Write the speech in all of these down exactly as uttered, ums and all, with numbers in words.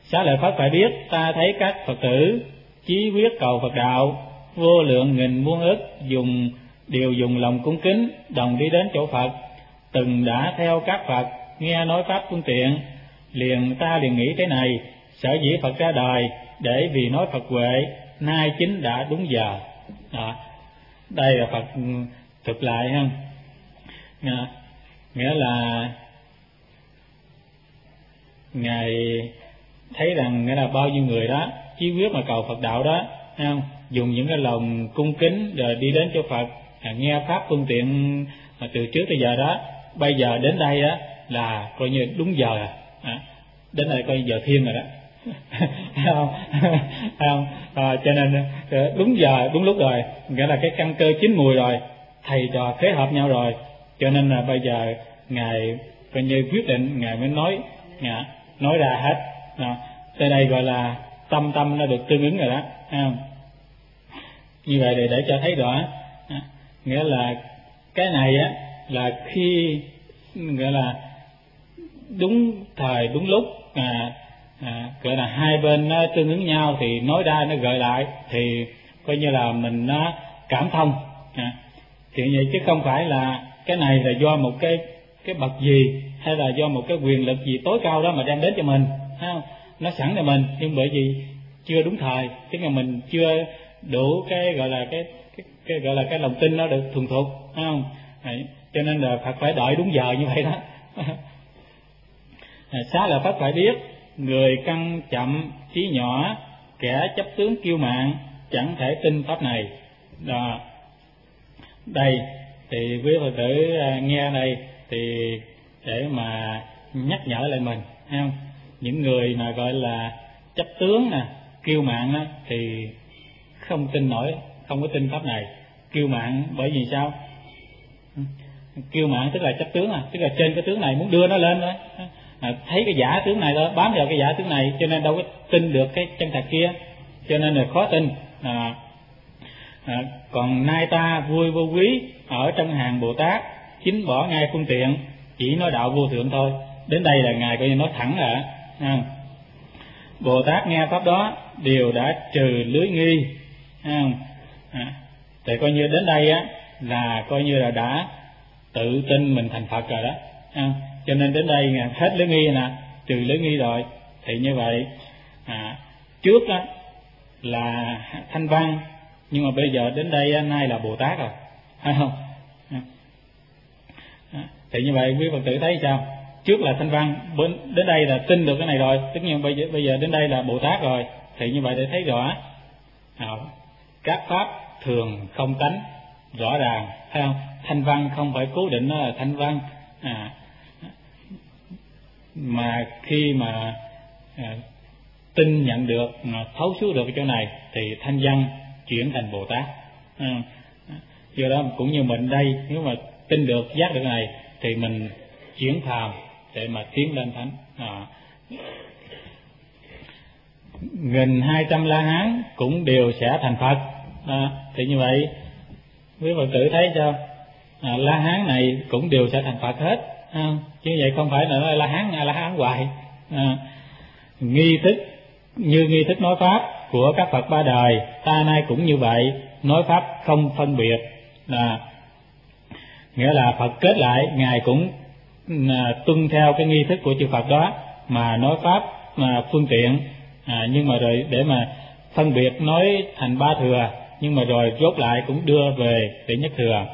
Xá lợi Phất phải biết, ta thấy các Phật tử chí quyết cầu Phật đạo, vô lượng nghìn muôn ức dùng đều dùng lòng cung kính đồng đi đến chỗ Phật, từng đã theo các Phật nghe nói pháp phương tiện. Liền ta liền nghĩ thế này: sở dĩ Phật ra đời để vì nói Phật huệ, nay chính đã đúng giờ. Đó. Đây là Phật thực lại ha. Nghĩa là Ngài thấy rằng nghĩa là bao nhiêu người đó chí quyết mà cầu Phật đạo đó, thấy không? Dùng những cái lòng cung kính rồi đi đến chỗ Phật, nghe pháp phương tiện từ trước tới giờ đó, bây giờ đến đây đó là coi như đúng giờ rồi. À, đến đây coi giờ thiên rồi đó. Thấy không? Thấy không? À, cho nên đúng giờ đúng lúc rồi, nghĩa là cái căn cơ chín mùi rồi, thầy trò phối hợp nhau rồi, cho nên là bây giờ Ngài coi như quyết định, Ngài mới nói à, nói ra hết. À, tới đây gọi là tâm tâm nó được tương ứng rồi đó. Thấy không? Như vậy để, để cho thấy rõ, à, nghĩa là cái này á là khi gọi là đúng thời đúng lúc, à, à, gọi là hai bên nó tương ứng nhau thì nói ra nó gợi lại thì coi như là mình nó cảm thông. À, thì vậy chứ không phải là cái này là do một cái cái bậc gì hay là do một cái quyền lực gì tối cao đó mà đem đến cho mình, thấy không? Nó sẵn cho mình, nhưng bởi vì chưa đúng thời, tức là mình chưa đủ cái gọi là cái cái, cái gọi là cái lòng tin nó được thuần thục, thấy không? Đấy, cho nên là Phật phải đợi đúng giờ như vậy đó. Xá lợi Phất phải biết, người căn chậm trí nhỏ, kẻ chấp tướng kiêu mạn, chẳng thể tin pháp này. Đó. Đây thì quý Phật tử nghe đây thì để mà nhắc nhở lại mình, thấy không? Những người mà gọi là chấp tướng nè, kiêu mạn á, thì không tin nổi, không có tin pháp này. Kiêu mạn bởi vì sao? Kiêu mạn tức là chấp tướng, à, tức là trên cái tướng này muốn đưa nó lên thôi. À, thấy cái giả tướng này đó, bám vào cái giả tướng này, cho nên đâu có tin được cái chân thật kia, cho nên là khó tin. À, à, còn nay ta vui vô quý ở trong hàng Bồ Tát, chính bỏ ngay phương tiện, chỉ nói đạo vô thượng thôi. Đến đây là Ngài coi như nói thẳng rồi. À, Bồ Tát nghe pháp đó đều đã trừ lưới nghi. À, à, thì coi như đến đây á là coi như là đã tự tin mình thành Phật rồi đó. À, cho nên đến đây hết lưới nghi nè, trừ lưới nghi rồi. Thì như vậy, à, trước đó là Thanh Văn, nhưng mà bây giờ đến đây nay là Bồ Tát rồi, phải không? À, thì như vậy quý Phật tử thấy sao? Trước là Thanh Văn, đến đây là tin được cái này rồi, tất nhiên bây giờ, bây giờ đến đây là Bồ Tát rồi. Thì như vậy để thấy rõ, à, các pháp thường không tánh, rõ ràng, thấy không? Thanh Văn không phải cố định nó là Thanh Văn, à, mà khi mà à, tin nhận được, mà thấu suốt được cái chỗ này thì Thanh Văn chuyển thành Bồ Tát. À, do đó cũng như mình đây, nếu mà tin được, giác được cái này thì mình chuyển phàm để mà tiến lên thánh. À, nghìn hai trăm La Hán cũng đều sẽ thành Phật. À, thì như vậy quý Phật tử thấy sao? À, La Hán này cũng đều sẽ thành Phật hết. À, chứ vậy không phải là La Hán La Hán hoài. À, nghi thức như nghi thức nói pháp của các Phật ba đời, ta nay cũng như vậy, nói pháp không phân biệt. À, nghĩa là Phật kết lại, Ngài cũng à, tuân theo cái nghi thức của chư Phật đó mà nói pháp mà phương tiện. À, nhưng mà rồi để mà phân biệt nói thành ba thừa, nhưng mà rồi rốt lại cũng đưa về để nhất thừa.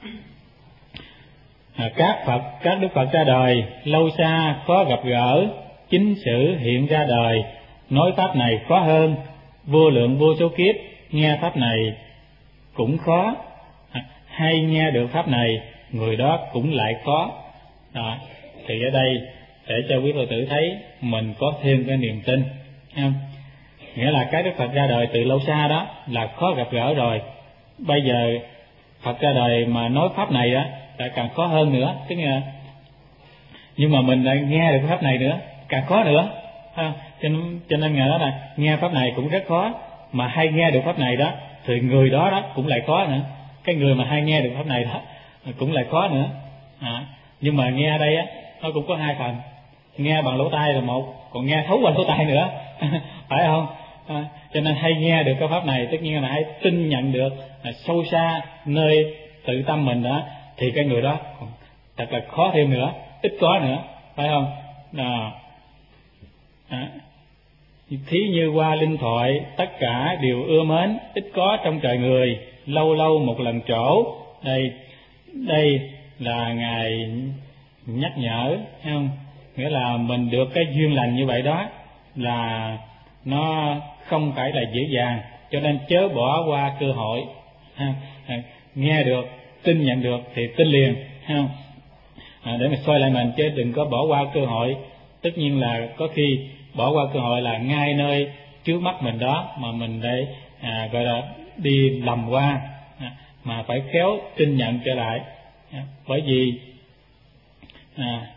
À, các Phật, các Đức Phật ra đời lâu xa khó gặp gỡ, chính sử hiện ra đời, nói pháp này khó hơn, vô lượng vô số kiếp nghe pháp này cũng khó, à, hay nghe được pháp này người đó cũng lại khó. À, thì ở đây để cho quý Phật tử thấy mình có thêm cái niềm tin, không? Nghĩa là các Đức Phật ra đời từ lâu xa đó là khó gặp gỡ rồi, bây giờ Phật ra đời mà nói pháp này đó lại càng khó hơn nữa, tức là nhưng mà mình lại nghe được pháp này nữa càng khó nữa. À, cho nên cho nên Ngài nói là nghe pháp này cũng rất khó, mà hay nghe được pháp này đó thì người đó đó cũng lại khó nữa. Cái người mà hay nghe được pháp này đó cũng lại khó nữa. À, nhưng mà nghe ở đây á nó cũng có hai phần, nghe bằng lỗ tai là một, còn nghe thấu qua lỗ tai nữa phải không? À, cho nên hay nghe được cái pháp này, tất nhiên là hãy tin nhận được à, sâu xa nơi tự tâm mình đó, thì cái người đó còn thật là khó thêm nữa, ít có nữa, phải không? À, à, thí như qua linh thoại, tất cả đều ưa mến, ít có trong trời người, lâu lâu một lần trổ. Đây đây là ngài nhắc nhở, thấy không? Nghĩa là mình được cái duyên lành như vậy đó là nó không phải là dễ dàng, cho nên chớ bỏ qua cơ hội. Ha, nghe được, tin nhận được thì tin liền, ha, à, để mà soi lại mình, chứ đừng có bỏ qua cơ hội. Tất nhiên là có khi bỏ qua cơ hội là ngay nơi trước mắt mình đó mà mình để à, gọi là đi lầm qua, à, mà phải khéo tin nhận trở lại, à, bởi vì à,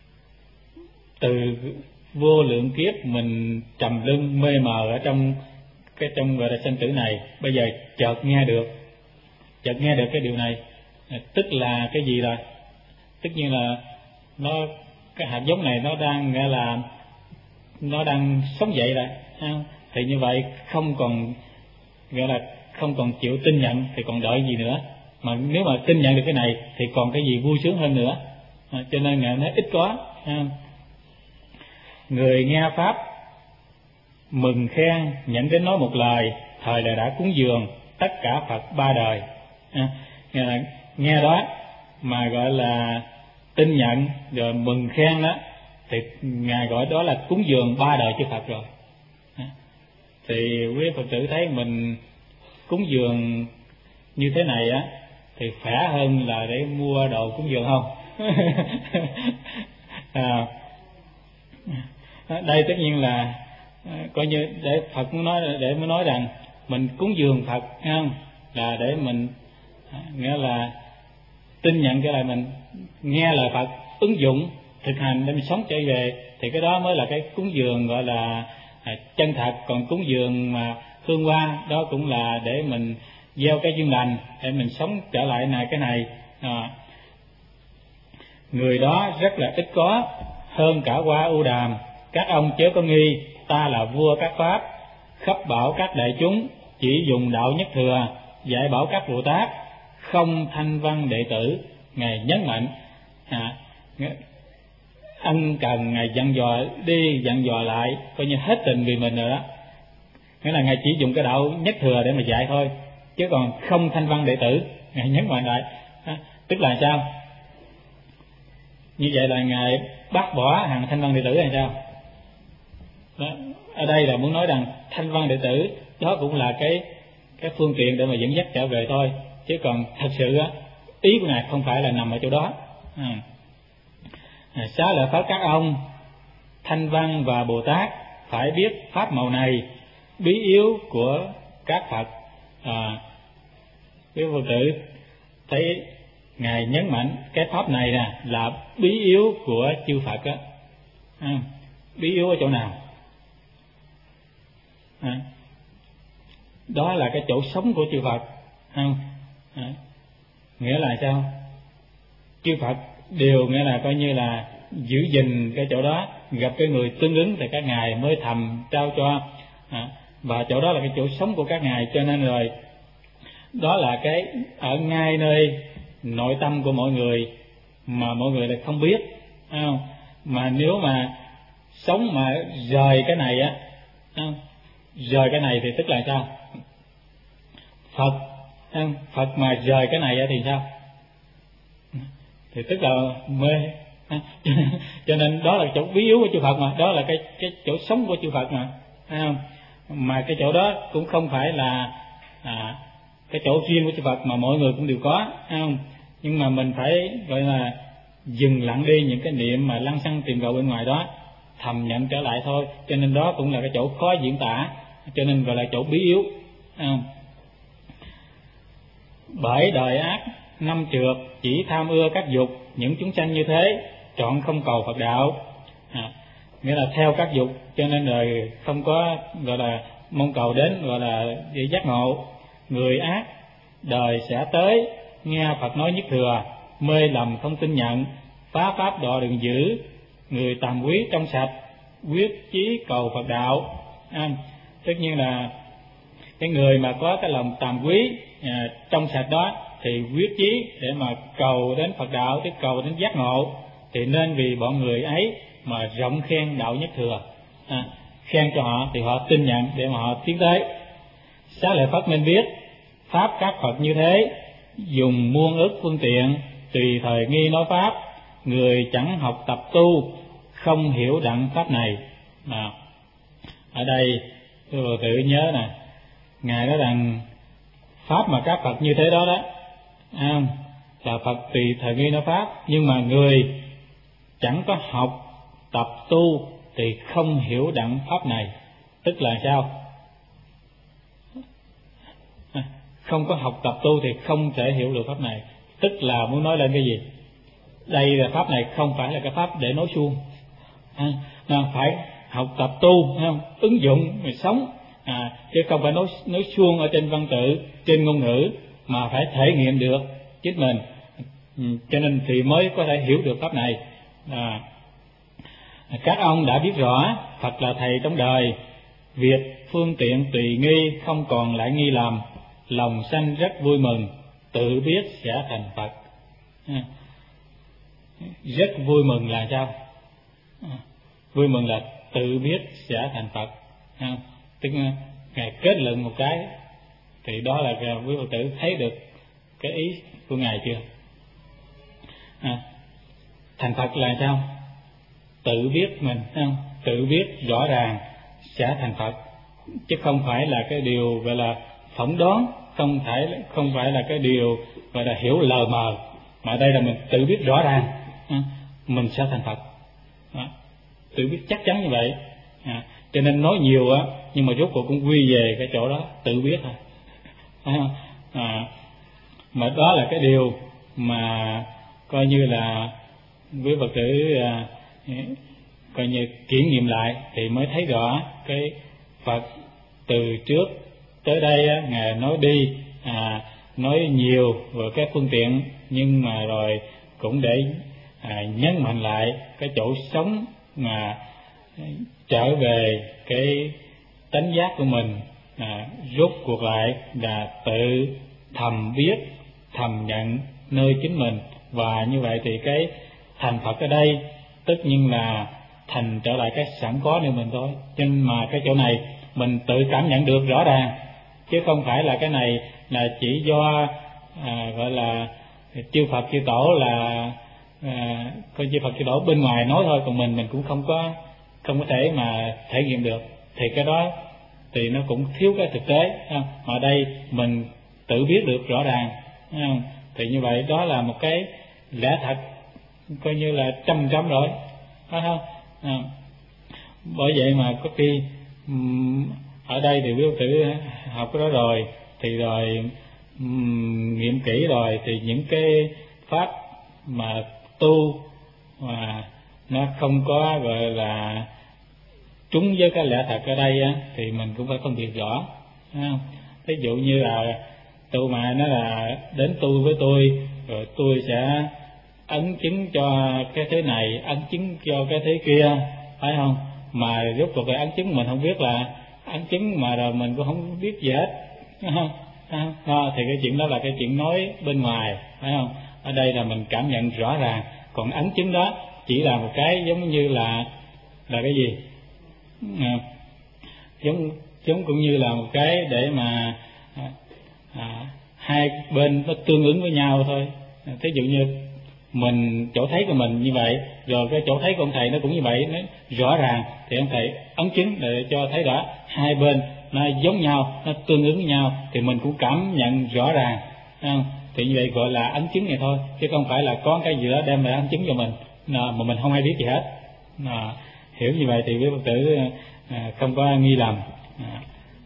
từ vô lượng kiếp mình trầm lưng mê mờ ở trong cái trong gọi là sanh tử này, bây giờ chợt nghe được, chợt nghe được cái điều này, tức là cái gì rồi? Tất nhiên là nó cái hạt giống này nó đang nghĩa là nó đang sống dậy rồi, thì như vậy không còn gọi là không còn chịu tin nhận thì còn đợi gì nữa, mà nếu mà tin nhận được cái này thì còn cái gì vui sướng hơn nữa, à, cho nên ngài nói ít có. Ha. Người nghe pháp mừng khen, nhận đến nói một lời, thời là đã cúng dường tất cả Phật ba đời. À, nghe, nghe đó mà gọi là tin nhận rồi mừng khen đó, thì ngài gọi đó là cúng dường ba đời chư Phật rồi. À, thì quý Phật tử thấy mình cúng dường như thế này á thì khỏe hơn là để mua đồ cúng dường không? À, đây tất nhiên là coi như để Phật muốn nói, để mới nói rằng mình cúng dường Phật, không là để mình nghĩa là tin nhận cái là mình nghe lời Phật, ứng dụng thực hành để mình sống trở về, thì cái đó mới là cái cúng dường gọi là chân thật. Còn cúng dường mà hương hoa đó cũng là để mình gieo cái duyên lành để mình sống trở lại này cái này. À, người đó rất là ít có, hơn cả hoa ưu đàm. Các ông chớ có nghi, ta là vua các pháp, khắp bảo các đại chúng, chỉ dùng đạo nhất thừa, dạy bảo các Bồ Tát, không thanh văn đệ tử. Ngài nhấn mạnh, à, ân cần ngài dặn dò đi dặn dò lại, coi như hết tình vì mình rồi đó. Nghĩa là ngài chỉ dùng cái đạo nhất thừa để mà dạy thôi, chứ còn không thanh văn đệ tử. Ngài nhấn mạnh lại, à, tức là sao? Như vậy là ngài bác bỏ hàng thanh văn đệ tử hay sao? Đó, ở đây là muốn nói rằng thanh văn đệ tử đó cũng là cái cái phương tiện để mà dẫn dắt trở về thôi, chứ còn thật sự á, ý của ngài không phải là nằm ở chỗ đó. À, à, xá lợi Phất các ông thanh văn và Bồ Tát phải biết pháp màu này, bí yếu của các Phật. À, quý Phật tử thấy ngài nhấn mạnh cái pháp này nè là bí yếu của chư Phật á. À, bí yếu ở chỗ nào? À, đó là cái chỗ sống của chư Phật. À, à, nghĩa là sao? Chư Phật đều nghĩa là coi như là giữ gìn cái chỗ đó, gặp cái người tương ứng thì các ngài mới thầm trao cho. À, và chỗ đó là cái chỗ sống của các ngài, cho nên rồi đó là cái ở ngay nơi nội tâm của mọi người mà mọi người lại không biết, không? Mà nếu mà sống mà rời cái này á, không? Rời cái này thì tức là sao? Phật, không? Phật mà rời cái này á thì sao? Thì tức là mê. Cho nên đó là chỗ bí yếu của chư Phật mà, đó là cái cái chỗ sống của chư Phật mà, thấy không? Mà cái chỗ đó cũng không phải là à, cái chỗ riêng của chư Phật mà mọi người cũng đều có, thấy không? Nhưng mà mình phải gọi là dừng lặng đi những cái niệm mà lăng xăng tìm cầu bên ngoài đó, thầm nhận trở lại thôi. Cho nên đó cũng là cái chỗ khó diễn tả, cho nên gọi là chỗ bí yếu, thấy không? Bởi đời ác năm trượt chỉ tham ưa các dục, những chúng sanh như thế chọn không cầu Phật đạo. À, nghĩa là theo các dục, cho nên rồi không có gọi là mong cầu đến gọi là để giác ngộ. Người ác đời sẽ tới, nghe Phật nói nhất thừa, mê lầm không tin nhận, phá pháp đọa đường dữ, người tàm quý trong sạch, quyết chí cầu Phật đạo. À, tất nhiên là cái người mà có cái lòng tàm quý à, trong sạch đó thì quyết chí để mà cầu đến Phật đạo, tức cầu đến giác ngộ, thì nên vì bọn người ấy mà rộng khen đạo nhất thừa, à, khen cho họ thì họ tin nhận để mà họ tiến tới. Xá lợi Phất nên biết pháp các Phật như thế, dùng muôn ức phương tiện, tùy thời nghi nói pháp, người chẳng học tập tu, không hiểu đặng pháp này. À, ở đây tôi tự nhớ nè, ngài nói rằng pháp mà các Phật như thế đó đó, à, là Phật tùy thời nghi nói pháp, nhưng mà người chẳng có học tập tu thì không hiểu đặng pháp này. Tức là sao? À, không có học tập tu thì không thể hiểu được pháp này. Tức là muốn nói lên cái gì? Đây là pháp này không phải là cái pháp để nói suông, à, phải học tập tu, không? Ứng dụng rồi sống, à, chứ không phải nói nói suông ở trên văn tự, trên ngôn ngữ, mà phải thể nghiệm được chính mình, ừ, cho nên thì mới có thể hiểu được pháp này. À, các ông đã biết rõ Phật là thầy trong đời, việc phương tiện tùy nghi không còn lại nghi lầm, lòng sanh rất vui mừng, tự biết sẽ thành Phật. À, rất vui mừng là sao? À, vui mừng là tự biết sẽ thành Phật. À, tức là ngài kết luận một cái thì đó là quý Phật tử thấy được cái ý của ngài chưa? À, thành Phật là sao? Tự biết mình, không? Tự biết rõ ràng sẽ thành Phật, chứ không phải là cái điều gọi là phỏng đoán, không phải không phải là cái điều gọi là hiểu lờ mờ, mà đây là mình tự biết rõ ràng, à, mình sẽ thành Phật. À, tự biết chắc chắn như vậy. À, cho nên nói nhiều á, nhưng mà rốt cuộc cũng quy về cái chỗ đó, tự biết thôi. À, à, mà đó là cái điều mà coi như là quý Phật tử à, coi như kiểm nghiệm lại thì mới thấy rõ cái Phật từ trước tới đây á, ngài nói đi, à, nói nhiều về các phương tiện, nhưng mà rồi cũng để à, nhấn mạnh lại cái chỗ sống mà trở về cái tánh giác của mình, à, rút cuộc lại là tự thầm biết, thầm nhận nơi chính mình. Và như vậy thì cái thành Phật ở đây tất nhiên là thành trở lại cái sẵn có nơi mình thôi. Nhưng mà cái chỗ này mình tự cảm nhận được rõ ràng, chứ không phải là cái này là chỉ do à, gọi là chư Phật chư Tổ là à, coi chư Phật chư Tổ bên ngoài nói thôi, còn mình mình cũng không có không có thể mà thể nghiệm được, thì cái đó thì nó cũng thiếu cái thực tế. Không? Ở đây mình tự biết được rõ ràng, không? Thì như vậy đó là một cái lẽ thật coi như là trăm trăm rồi, phải không? À, bởi vậy mà có khi um, ở đây thì quý Phật tử học cái đó rồi thì rồi um, nghiệm kỹ rồi thì những cái pháp mà tu mà nó không có gọi là trúng với cái lẽ thật ở đây á, thì mình cũng phải phân biệt rõ, phải không? Ví dụ như là tu mà nó là đến tu với tôi rồi tôi sẽ ấn chứng cho cái thế này, ấn chứng cho cái thế kia, phải không? Mà rốt cuộc cái ấn chứng mình không biết là ấn chứng, mà rồi mình cũng không biết gì hết, phải không? À, thì cái chuyện đó là cái chuyện nói bên ngoài, phải không? Ở đây là mình cảm nhận rõ ràng, còn ấn chứng đó chỉ là một cái giống như là là cái gì? À, giống giống cũng như là một cái để mà à, à, hai bên nó tương ứng với nhau thôi. Thí dụ như mình chỗ thấy của mình như vậy, rồi cái chỗ thấy của ông thầy nó cũng như vậy, nó rõ ràng thì ông thầy ấn chứng để cho thấy rõ hai bên nó giống nhau, nó tương ứng với nhau, thì mình cũng cảm nhận rõ ràng, không? Thì như vậy gọi là ấn chứng này thôi, chứ không phải là có cái gì đó đem lại ấn chứng cho mình mà mình không hay biết gì hết. À, hiểu như vậy thì quý Phật tử à, không có nghi lầm. À,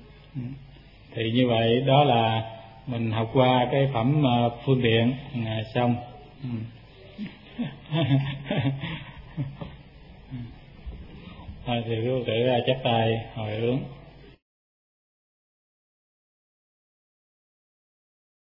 thì như vậy đó là mình học qua cái phẩm uh, phương tiện à, xong. Ừ. À, thì quý Phật tử chắp tay hồi hướng.